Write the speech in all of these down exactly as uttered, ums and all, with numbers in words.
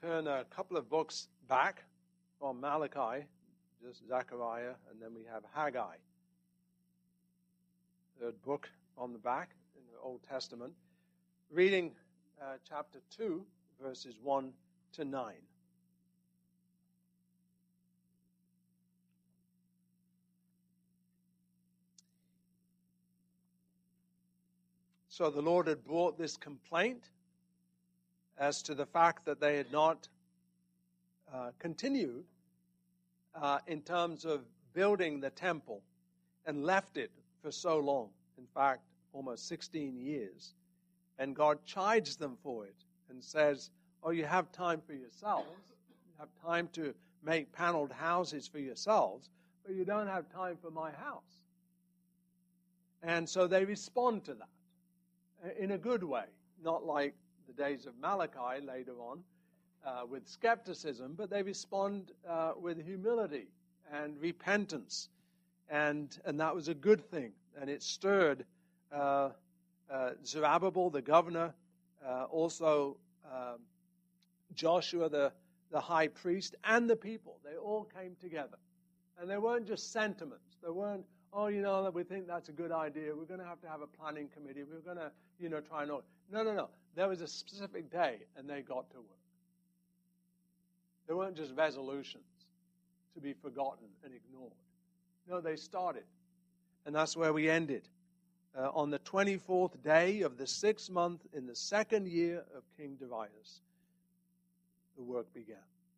turn a couple of books back from Malachi, just Zechariah, and then we have Haggai. Third book on the back in the Old Testament. Reading uh, chapter two, verses one to nine. So the Lord had brought this complaint as to the fact that they had not uh, continued uh, in terms of building the temple and left it for so long. In fact, almost sixteen years. And God chides them for it and says, oh, you have time for yourselves. You have time to make paneled houses for yourselves, but you don't have time for my house. And so they respond to that in a good way, not like the days of Malachi later on uh, with skepticism, but they respond uh, with humility and repentance. And, and that was a good thing. And it stirred uh, uh, Zerubbabel, the governor, uh, also um, Joshua, the, the high priest, and the people. They all came together. And they weren't just sentiments. They weren't, oh, you know, we think that's a good idea. We're going to have to have a planning committee. We're going to, you know, try and... No, no, no. There was a specific day, and they got to work. They weren't just resolutions to be forgotten and ignored. No, they started. And that's where we ended. Uh, on the twenty-fourth day of the sixth month in the second year of King Darius, the work began.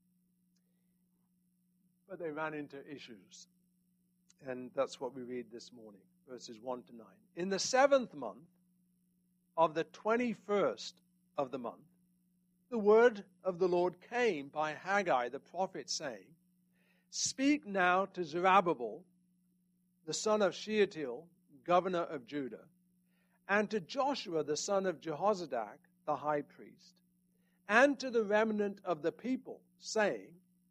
But they ran into issues. And that's what we read this morning, verses one to nine. In the seventh month of the twenty-first of the month, the word of the Lord came by Haggai the prophet, saying, Speak now to Zerubbabel, the son of Shealtiel, governor of Judah, and to Joshua, the son of Jehozadak, the high priest, and to the remnant of the people, saying,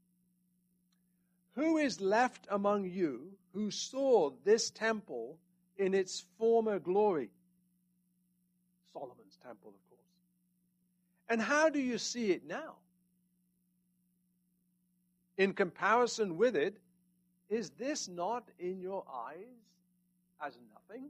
Who is left among you who saw this temple in its former glory? Solomon's temple, of course. And how do you see it now? In comparison with it, is this not in your eyes as nothing?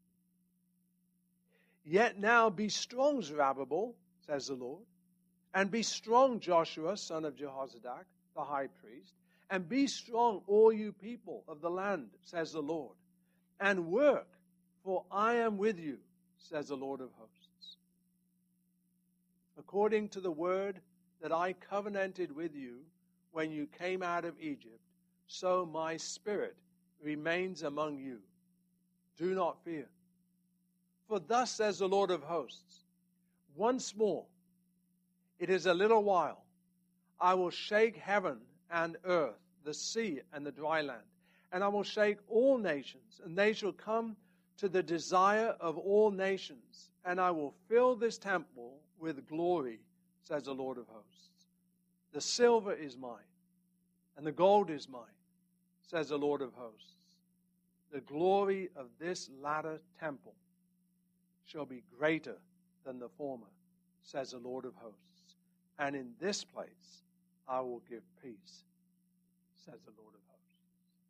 Yet now be strong, Zerubbabel, says the Lord, and be strong, Joshua, son of Jehozadak, the high priest, and be strong, all you people of the land, says the Lord, and work, for I am with you, says the Lord of hosts. According to the word that I covenanted with you when you came out of Egypt, so my spirit remains among you. Do not fear. For thus says the Lord of hosts, once more, it is a little while, I will shake heaven and earth, the sea and the dry land, and I will shake all nations, and they shall come to the desire of all nations, and I will fill this temple with glory, says the Lord of hosts. The silver is mine, and the gold is mine, says the Lord of hosts. The glory of this latter temple shall be greater than the former, says the Lord of hosts. And in this place I will give peace, says the Lord of hosts.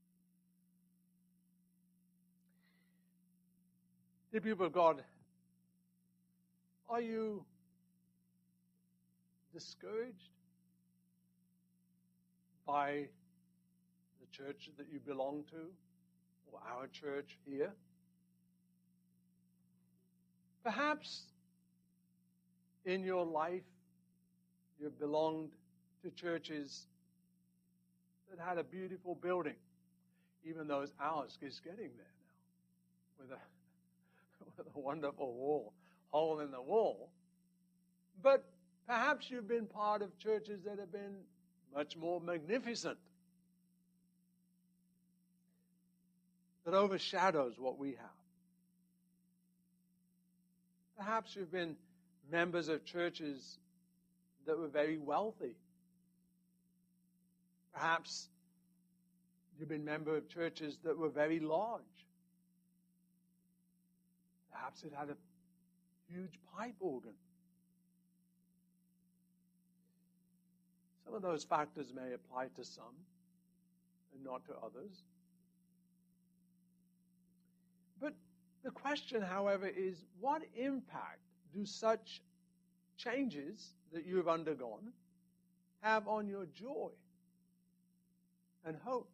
Dear people of God, are you discouraged by the church that you belong to, or our church here? Perhaps in your life you've belonged to churches that had a beautiful building, even though ours is getting there now, with a, with a wonderful wall, hole in the wall. But perhaps you've been part of churches that have been much more magnificent, that overshadows what we have. Perhaps you've been members of churches that were very wealthy. Perhaps you've been member of churches that were very large. Perhaps it had a huge pipe organ. Some of those factors may apply to some and not to others. But the question, however, is what impact do such changes that you've undergone have on your joy and hope?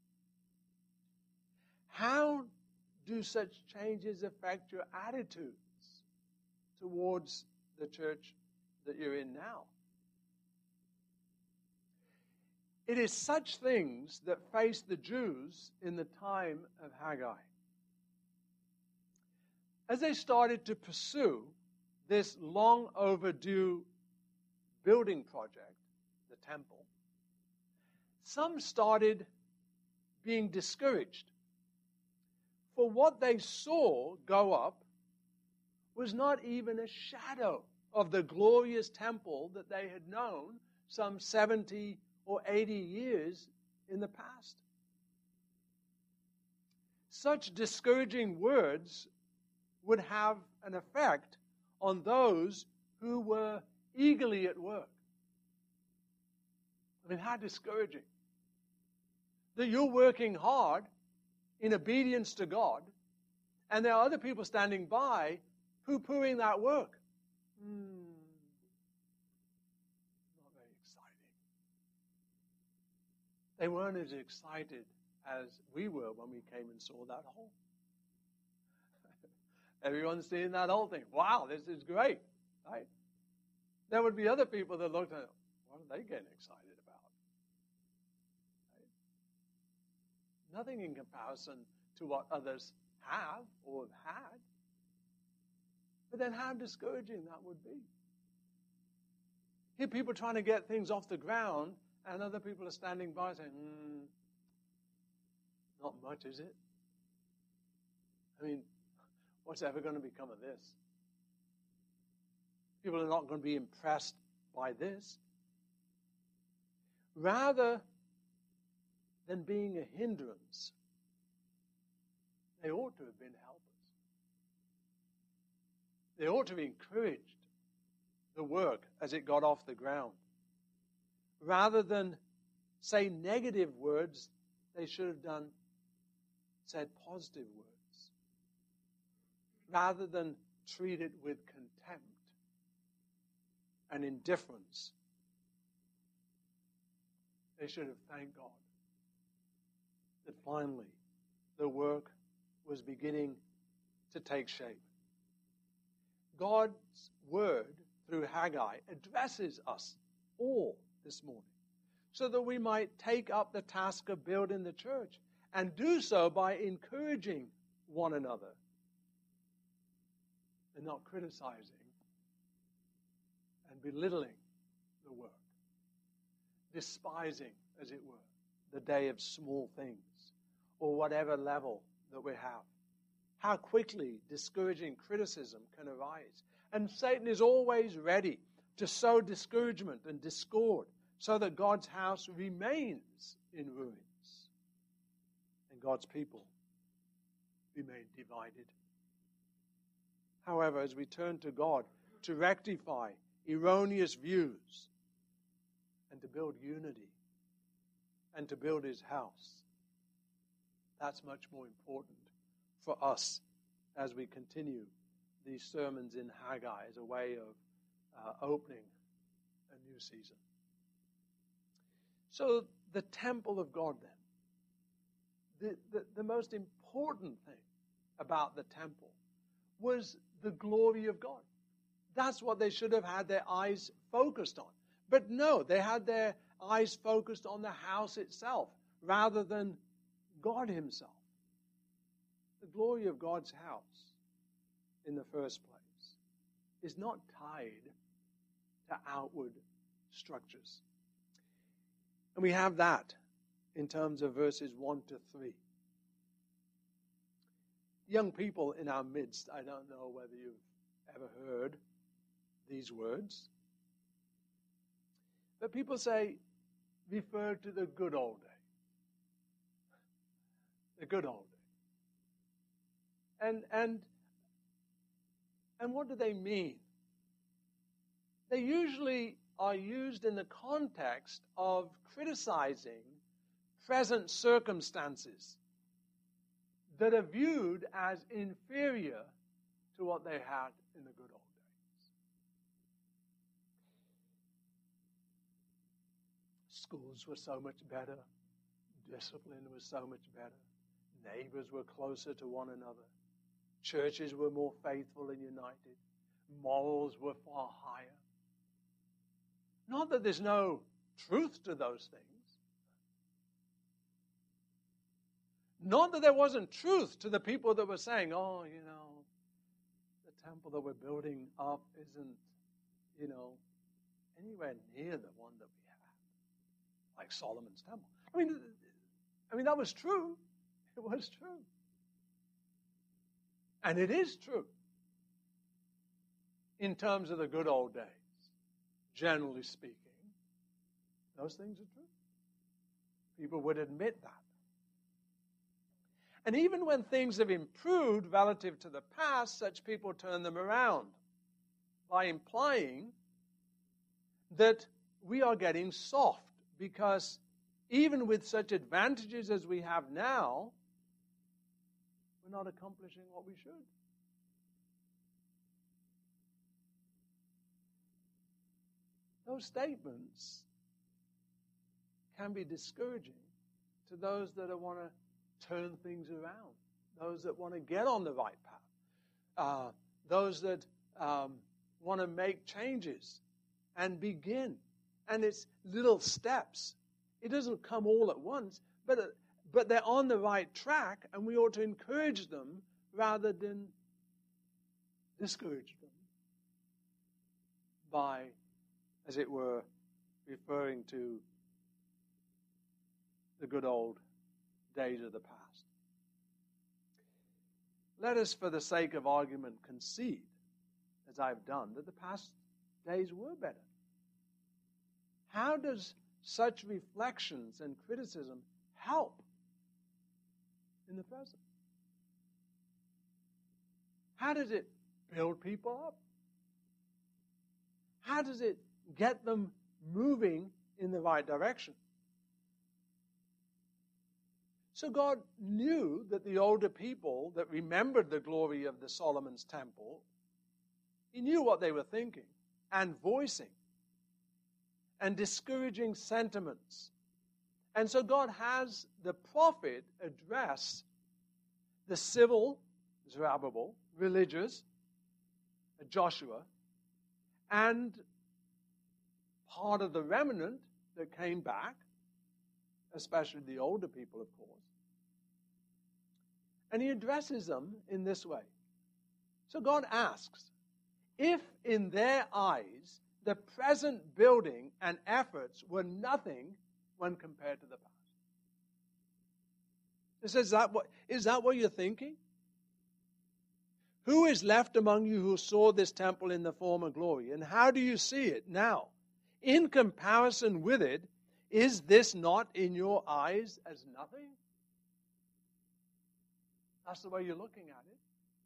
How do such changes affect your attitudes towards the church that you're in now? It is such things that faced the Jews in the time of Haggai. As they started to pursue this long overdue building project, the temple, some started being discouraged. For what they saw go up was not even a shadow of the glorious temple that they had known some seventy or eighty years in the past. Such discouraging words would have an effect on those who were eagerly at work. I mean, how discouraging. That you're working hard in obedience to God, and there are other people standing by poo-pooing that work. Hmm. Not very exciting. They weren't as excited as we were when we came and saw that hole. Everyone's seeing that whole thing. Wow, this is great, right? There would be other people that looked at it. What are they getting excited about? Right? Nothing in comparison to what others have or have had. But then how discouraging that would be. Here people trying to get things off the ground, and other people are standing by saying, hmm, not much, is it? I mean, what's ever going to become of this? People are not going to be impressed by this. Rather than being a hindrance, they ought to have been helpers. They ought to have encouraged the work as it got off the ground. Rather than say negative words, they should have done said positive words. Rather than treat it with contempt and indifference, they should have thanked God that finally the work was beginning to take shape. God's word through Haggai addresses us all this morning so that we might take up the task of building the church and do so by encouraging one another and not criticizing and belittling the work, despising, as it were, the day of small things or whatever level that we have. How quickly discouraging criticism can arise. And Satan is always ready to sow discouragement and discord so that God's house remains in ruins and God's people remain divided. However, as we turn to God to rectify erroneous views and to build unity and to build His house, that's much more important for us as we continue these sermons in Haggai as a way of uh, opening a new season. So the temple of God then, the, the, the most important thing about the temple was the glory of God. That's what they should have had their eyes focused on. But no, they had their eyes focused on the house itself rather than God Himself. The glory of God's house, in the first place, is not tied to outward structures. And we have that in terms of verses one to three. Young people in our midst, I don't know whether you've ever heard these words, but people say, refer to the good old day. The good old day. And, and, and what do they mean? They usually are used in the context of criticizing present circumstances that are viewed as inferior to what they had in the good old days. Schools were so much better. Discipline was so much better. Neighbors were closer to one another. Churches were more faithful and united. Morals were far higher. Not that there's no truth to those things. Not that there wasn't truth to the people that were saying, oh, you know, the temple that we're building up isn't, you know, anywhere near the one that we had, like Solomon's temple. I mean, I mean, that was true. It was true. And it is true in terms of the good old days. Generally speaking, those things are true. People would admit that. And even when things have improved relative to the past, such people turn them around by implying that we are getting soft, because even with such advantages as we have now, we're not accomplishing what we should. Those statements can be discouraging to those that want to turn things around, those that want to get on the right path, uh, those that um, want to make changes and begin. And it's little steps. It doesn't come all at once, but, uh, but they're on the right track, and we ought to encourage them rather than discourage them by, as it were, referring to the good old days of the past. Let us, for the sake of argument, concede, as I've done, that the past days were better. How does such reflections and criticism help in the present? How does it build people up? How does it get them moving in the right direction? So God knew that the older people that remembered the glory of the Solomon's temple, He knew what they were thinking and voicing and discouraging sentiments. And so God has the prophet address the civil, Zerubbabel, religious, Joshua, and part of the remnant that came back, especially the older people, of course. And He addresses them in this way. So God asks, if in their eyes the present building and efforts were nothing when compared to the past. He says, is that what, is that what you're thinking? Who is left among you who saw this temple in the former glory? And how do you see it now? In comparison with it, is this not in your eyes as nothing? That's the way you're looking at it.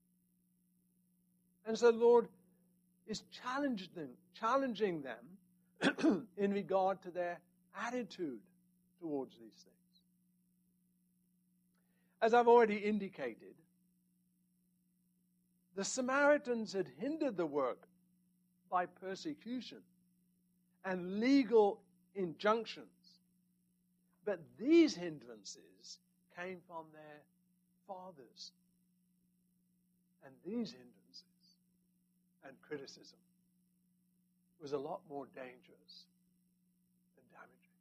And so the Lord is challenging them, challenging them in regard to their attitude towards these things. As I've already indicated, the Samaritans had hindered the work by persecution and legal injunctions. But these hindrances came from their fathers. And these hindrances and criticism was a lot more dangerous than damaging.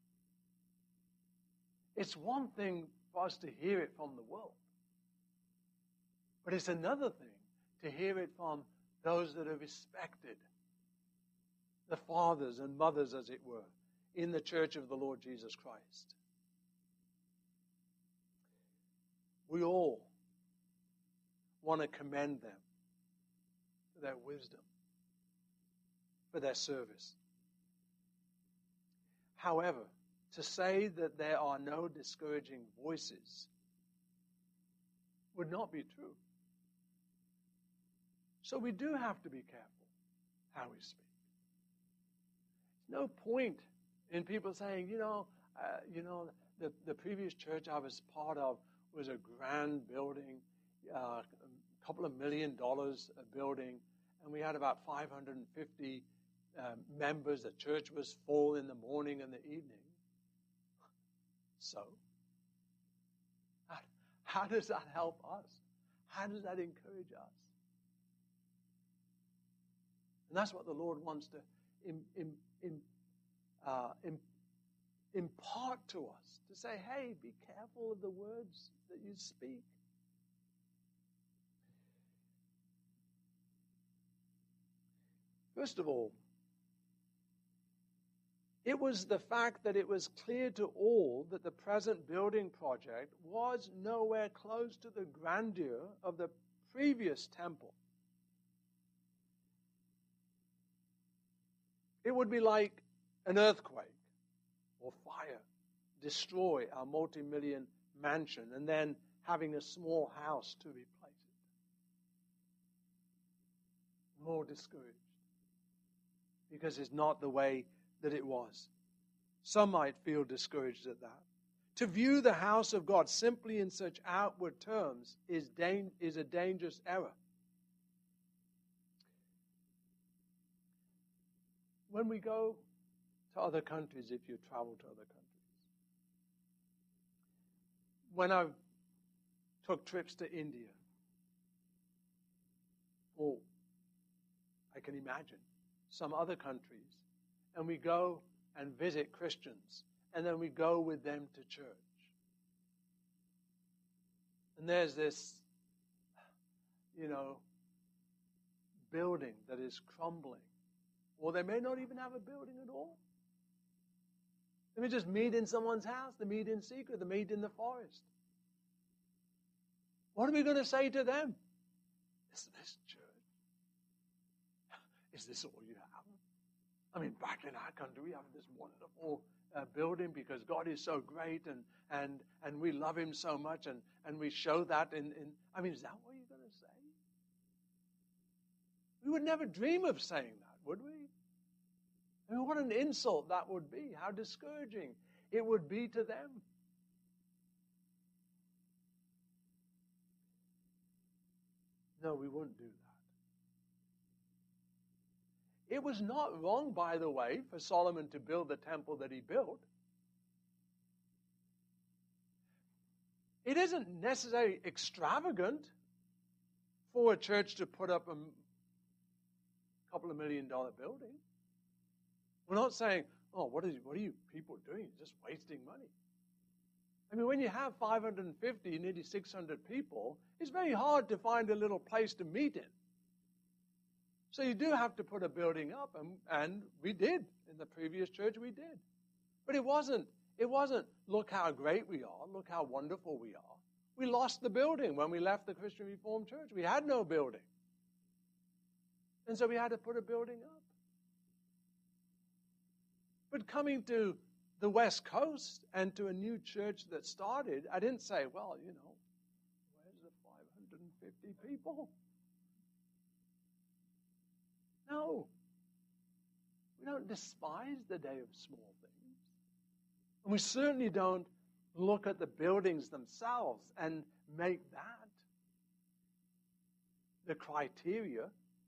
It's one thing for us to hear it from the world, but it's another thing to hear it from those that are respected, the fathers and mothers, as it were, in the church of the Lord Jesus Christ. We all want to commend them for their wisdom, for their service. However, to say that there are no discouraging voices would not be true. So we do have to be careful how we speak. It's no point in people saying, you know, uh, you know, the, the previous church I was part of was a grand building, uh, a couple of million dollars a building, and we had about five hundred fifty uh, members. The church was full in the morning and the evening. So, how, how does that help us? How does that encourage us? And that's what the Lord wants to im, im, im, uh, im, impart to us, to say, hey, be careful of the words that you speak. First of all, it was the fact that it was clear to all that the present building project was nowhere close to the grandeur of the previous temple. It would be like an earthquake or fire destroy our multi-million mansion and then having a small house to replace it. More discouraged because it's not the way that it was. Some might feel discouraged at that. To view the house of God simply in such outward terms is, da- is a dangerous error. When we go to other countries, if you travel to other countries, when I took trips to India, or I can imagine some other countries, and we go and visit Christians, and then we go with them to church. And there's this, you know, building that is crumbling. Or they may not even have a building at all. They may just meet in someone's house. They meet in secret. They meet in the forest. What are we going to say to them? Is this church? Is this all you have? I mean, back in our country, we have this wonderful uh, building because God is so great and and and we love Him so much, and, and we show that in, in... I mean, is that what you're going to say? We would never dream of saying that, would we? I mean, what an insult that would be. How discouraging it would be to them. No, we wouldn't do that. It was not wrong, by the way, for Solomon to build the temple that he built. It isn't necessarily extravagant for a church to put up a couple of million dollar building. We're not saying, oh, what, is, what are you people doing? Just wasting money. I mean, when you have five hundred fifty, nearly six hundred people, it's very hard to find a little place to meet in. So you do have to put a building up, and, and we did. In the previous church, we did. But it wasn't, it wasn't, look how great we are, look how wonderful we are. We lost the building when we left the Christian Reformed Church. We had no building. And so we had to put a building up. But coming to the West Coast and to a new church that started, I didn't say, well, you know, where's the five hundred fifty people? No. We don't despise the day of small things. And we certainly don't look at the buildings themselves and make that the criteria.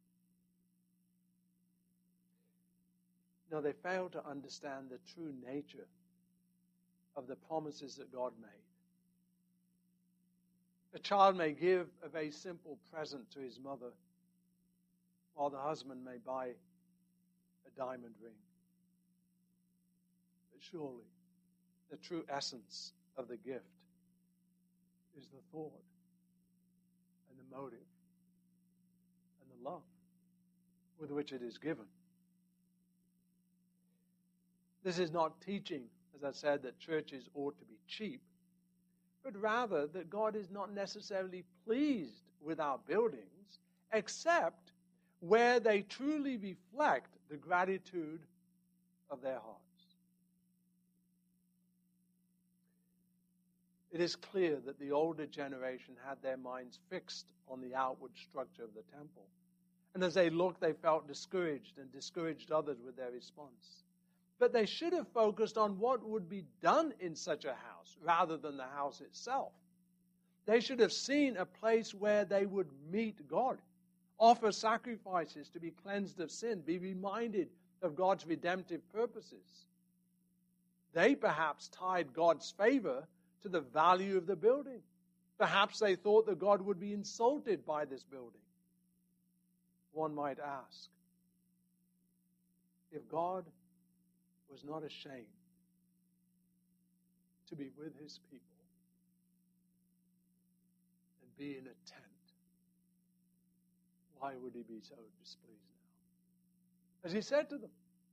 No, they fail to understand the true nature of the promises that God made. A child may give a very simple present to his mother, while the husband may buy a diamond ring. But surely, the true essence of the gift is the thought and the motive and the love with which it is given. This is not teaching, as I said, that churches ought to be cheap, but rather that God is not necessarily pleased with our buildings, except where they truly reflect the gratitude of their hearts. It is clear that the older generation had their minds fixed on the outward structure of the temple. And as they looked, they felt discouraged and discouraged others with their response. But they should have focused on what would be done in such a house rather than the house itself. They should have seen a place where they would meet God, offer sacrifices to be cleansed of sin, be reminded of God's redemptive purposes. They perhaps tied God's favor to the value of the building. Perhaps they thought that God would be insulted by this building. One might ask, if God was not ashamed to be with his people and be in a tent, why would he be so displeased now? As he said to them,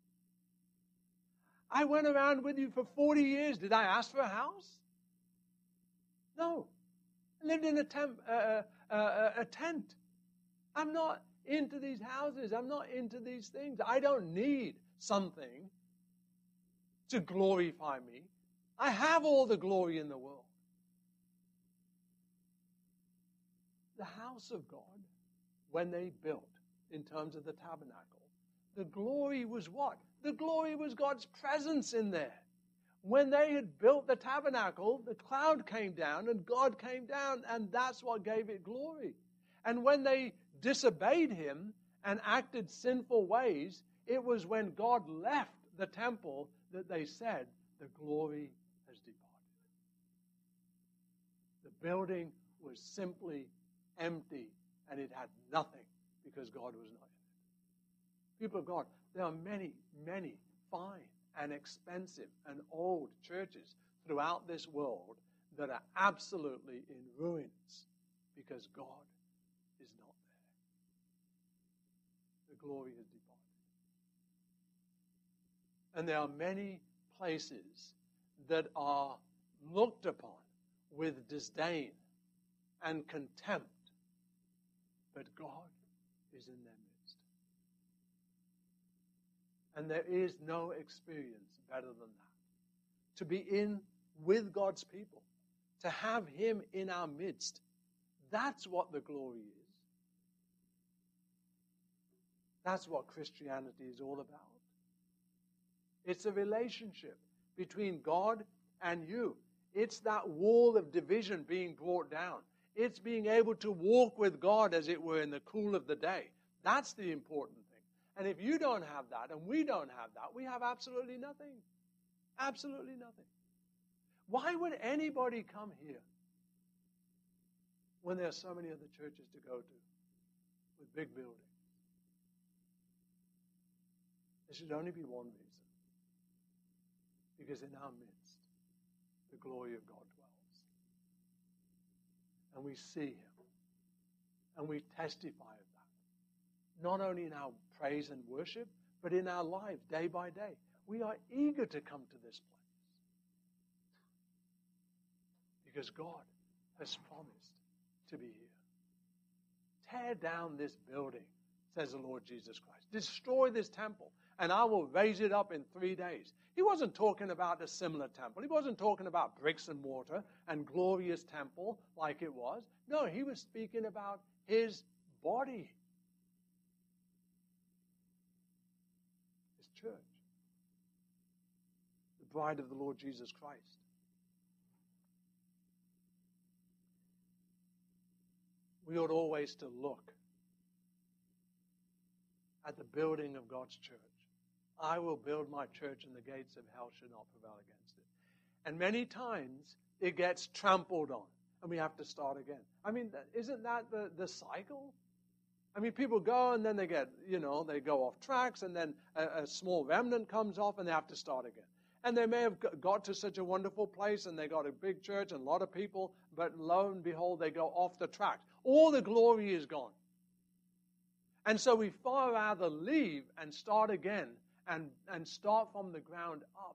I went around with you for forty years. Did I ask for a house? No. I lived in a, temp, uh, uh, a tent. I'm not into these houses. I'm not into these things. I don't need something to glorify me. I have all the glory in the world. The house of God, when they built in terms of the tabernacle, the glory was what? The glory was God's presence in there. When they had built the tabernacle, the cloud came down and God came down, and that's what gave it glory. And when they disobeyed him and acted sinful ways, it was when God left the temple that they said, the glory has departed. The building was simply empty and it had nothing because God was not in it. People of God, there are many, many fine and expensive and old churches throughout this world that are absolutely in ruins because God is not there. The glory has departed. And there are many places that are looked upon with disdain and contempt, but God is in their midst. And there is no experience better than that. To be in with God's people, to have him in our midst, that's what the glory is. That's what Christianity is all about. It's a relationship between God and you. It's that wall of division being brought down. It's being able to walk with God, as it were, in the cool of the day. That's the important thing. And if you don't have that, and we don't have that, we have absolutely nothing. Absolutely nothing. Why would anybody come here when there are so many other churches to go to with big buildings? There should only be one reason. Because in our midst, the glory of God dwells. And we see him. And we testify of that. Not only in our praise and worship, but in our lives, day by day. We are eager to come to this place. Because God has promised to be here. Tear down this building, says the Lord Jesus Christ. Destroy this temple, and I will raise it up in three days. He wasn't talking about a similar temple. He wasn't talking about bricks and mortar and glorious temple like it was. No, he was speaking about his body. His church. The bride of the Lord Jesus Christ. We ought always to look at the building of God's church. I will build my church, and the gates of hell should not prevail against it. And many times it gets trampled on, and we have to start again. I mean, isn't that the, the cycle? I mean, people go, and then they get, you know, they go off tracks, and then a, a small remnant comes off, and they have to start again. And they may have got to such a wonderful place, and they got a big church and a lot of people, but lo and behold, they go off the tracks. All the glory is gone. And so we far rather leave and start again, and, and start from the ground up,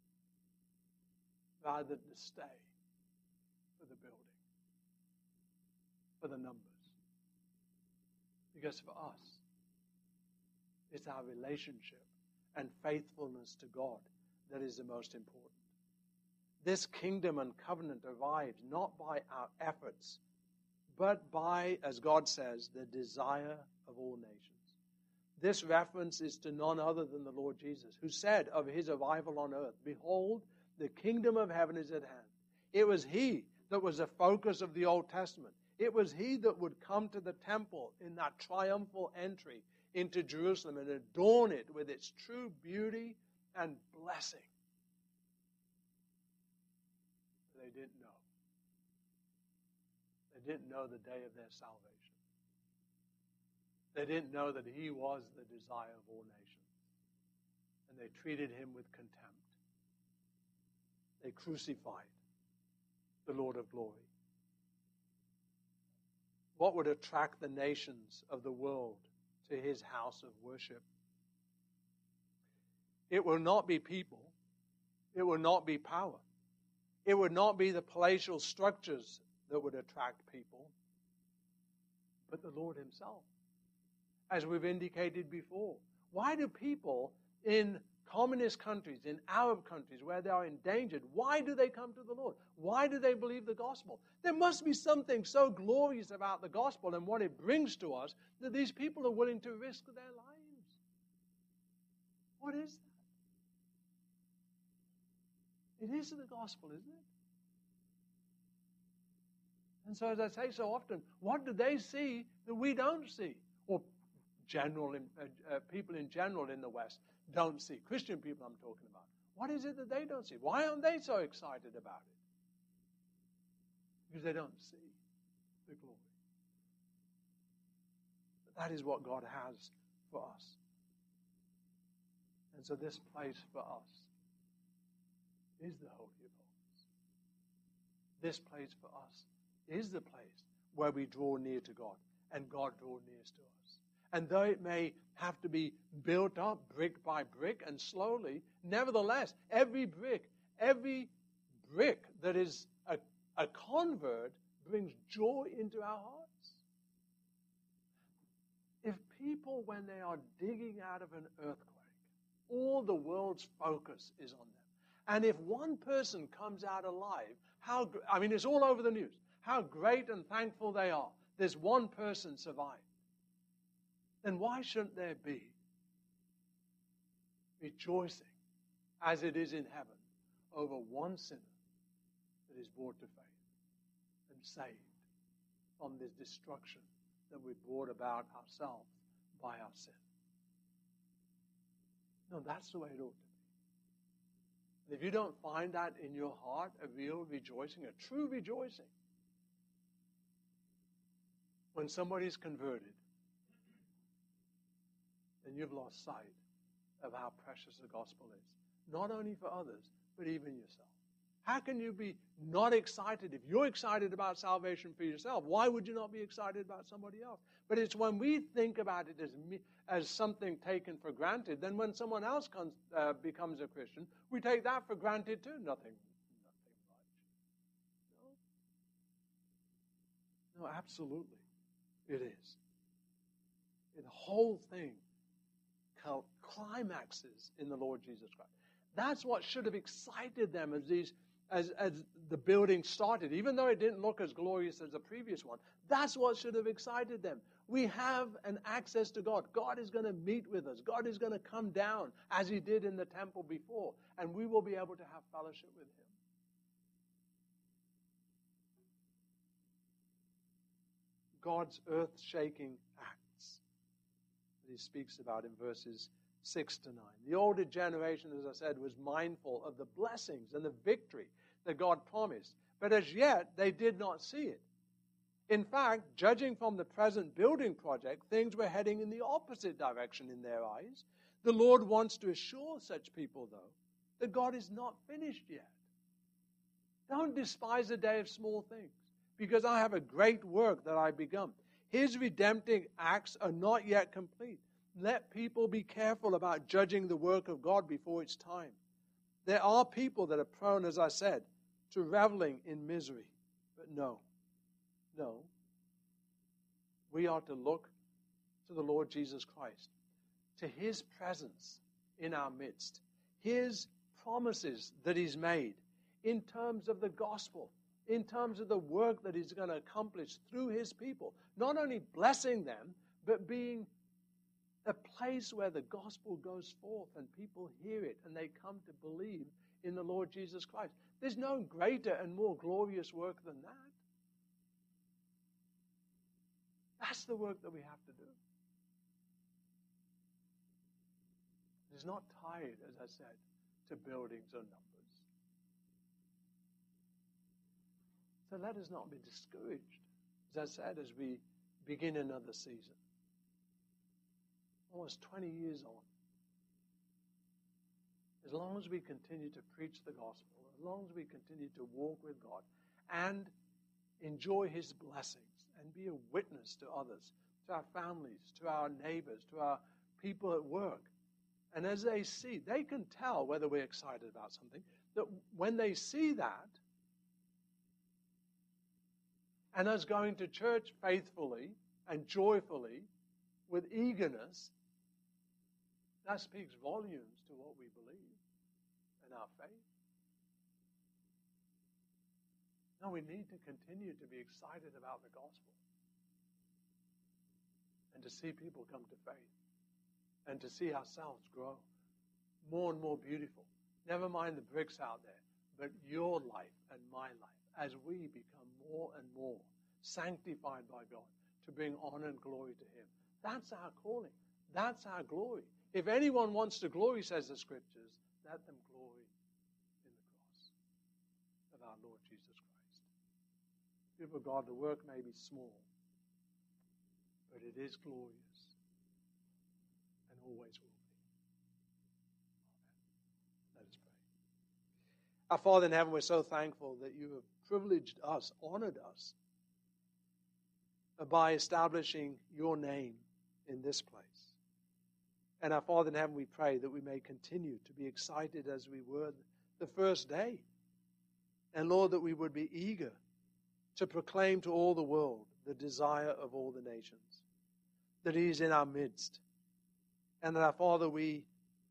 rather than to stay for the building, for the numbers. Because for us, it's our relationship and faithfulness to God that is the most important. This kingdom and covenant arrives not by our efforts, but by, as God says, the desire of all nations. this reference is to none other than the Lord Jesus, who said of his arrival on earth, "Behold, the kingdom of heaven is at hand." It was he that was the focus of the Old Testament. It was he that would come to the temple in that triumphal entry into Jerusalem and adorn it with its true beauty and blessing. They didn't know. They didn't know the day of their salvation. They didn't know that he was the desire of all nations. And they treated him with contempt. They crucified the Lord of glory. What would attract the nations of the world to his house of worship? It will not be people. It will not be power. It would not be the palatial structures that would attract people, but the Lord himself. As we've indicated before, why do people in communist countries, in Arab countries where they are endangered, why do they come to the Lord? Why do they believe the gospel? There must be something so glorious about the gospel and what it brings to us that these people are willing to risk their lives. What is that? It is the gospel, isn't it? And so, as I say so often, what do they see that we don't see? Or general uh, uh, people in general in the West don't see. Christian people I'm talking about. What is it that they don't see? Why aren't they so excited about it? Because they don't see the glory. But that is what God has for us. And so this place for us is the Holy of Holies. This place for us is the place where we draw near to God and God draws near to us. And though it may have to be built up brick by brick and slowly, nevertheless, every brick, every brick that is a, a convert brings joy into our hearts. If people, when they are digging out of an earthquake, all the world's focus is on them. And if one person comes out alive, how, I mean, it's all over the news, how great and thankful they are. There's one person survived. Then why shouldn't there be rejoicing as it is in heaven over one sinner that is brought to faith and saved from this destruction that we brought about ourselves by our sin? No, that's the way it ought to be. And if you don't find that in your heart, a real rejoicing, a true rejoicing, when somebody's converted, then you've lost sight of how precious the gospel is. Not only for others, but even yourself. How can you be not excited? If you're excited about salvation for yourself, why would you not be excited about somebody else? But it's when we think about it as me, as something taken for granted, then when someone else comes, uh, becomes a Christian, we take that for granted too. Nothing, nothing much. No? No, absolutely. It is. The whole thing climaxes in the Lord Jesus Christ. That's what should have excited them as these as, as the building started, even though it didn't look as glorious as the previous one. That's what should have excited them. We have an access to God. God is going to meet with us. God is going to come down as he did in the temple before, and we will be able to have fellowship with him. God's earth-shaking acts that he speaks about in verses six to nine. The older generation, as I said, was mindful of the blessings and the victory that God promised, but as yet they did not see it. In fact, judging from the present building project, things were heading in the opposite direction in their eyes. The Lord wants to assure such people, though, that God is not finished yet. Don't despise the day of small things, because I have a great work that I've begun. His redemptive acts are not yet complete. Let people be careful about judging the work of God before it's time. There are people that are prone, as I said, to reveling in misery. But no, no. We are to look to the Lord Jesus Christ, to his presence in our midst, his promises that he's made in terms of the gospel, in terms of the work that he's going to accomplish through his people, not only blessing them, but being A place where the gospel goes forth and people hear it and they come to believe in the Lord Jesus Christ. There's no greater and more glorious work than that. That's the work that we have to do. It's not tied, as I said, to buildings or numbers. So let us not be discouraged, as I said, as we begin another season. Almost twenty years on. As long as we continue to preach the gospel, as long as we continue to walk with God and enjoy His blessings and be a witness to others, to our families, to our neighbors, to our people at work. And as they see, they can tell whether we're excited about something, that when they see that, and us going to church faithfully and joyfully with eagerness, that speaks volumes to what we believe and our faith. No, we need to continue to be excited about the gospel and to see people come to faith and to see ourselves grow more and more beautiful. Never mind the bricks out there, but your life and my life as we become more and more sanctified by God to bring honor and glory to Him. That's our calling. That's our glory. If anyone wants to glory, says the Scriptures, let them glory in the cross of our Lord Jesus Christ. People of God, the work may be small, but it is glorious and always will be. Amen. Let us pray. Our Father in heaven, we're so thankful that you have privileged us, honored us, by establishing your name in this place. And our Father in heaven, we pray that we may continue to be excited as we were the first day. And Lord, that we would be eager to proclaim to all the world the desire of all the nations, that He is in our midst. And that our Father, we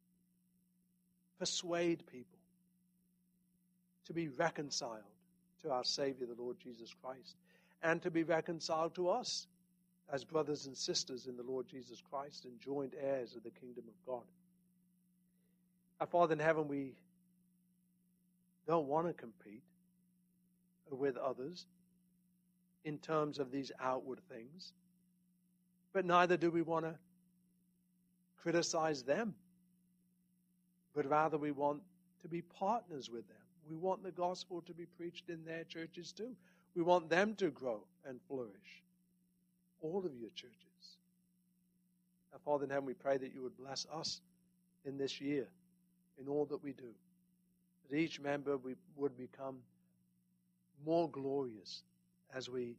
persuade people to be reconciled to our Savior, the Lord Jesus Christ, and to be reconciled to us as brothers and sisters in the Lord Jesus Christ and joint heirs of the kingdom of God. Our Father in heaven, we don't want to compete with others in terms of these outward things, but neither do we want to criticize them, but rather we want to be partners with them. We want the gospel to be preached in their churches too. We want them to grow and flourish. All of your churches. Our Father in heaven, we pray that you would bless us in this year, in all that we do. That each member we would become more glorious as we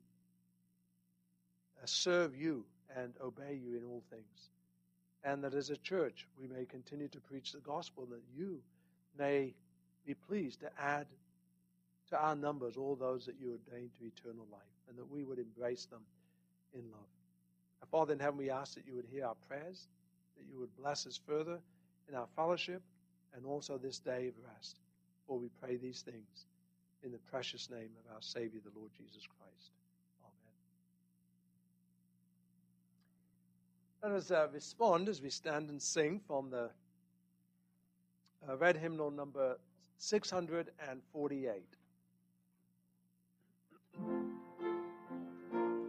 serve you and obey you in all things. And that as a church, we may continue to preach the gospel, that you may be pleased to add to our numbers all those that you ordained to eternal life, and that we would embrace them in love. Our Father in heaven, we ask that you would hear our prayers, that you would bless us further in our fellowship, and also this day of rest. For we pray these things in the precious name of our Savior, the Lord Jesus Christ. Amen. Let us uh, respond as we stand and sing from the uh, red hymnal number six hundred forty-eight.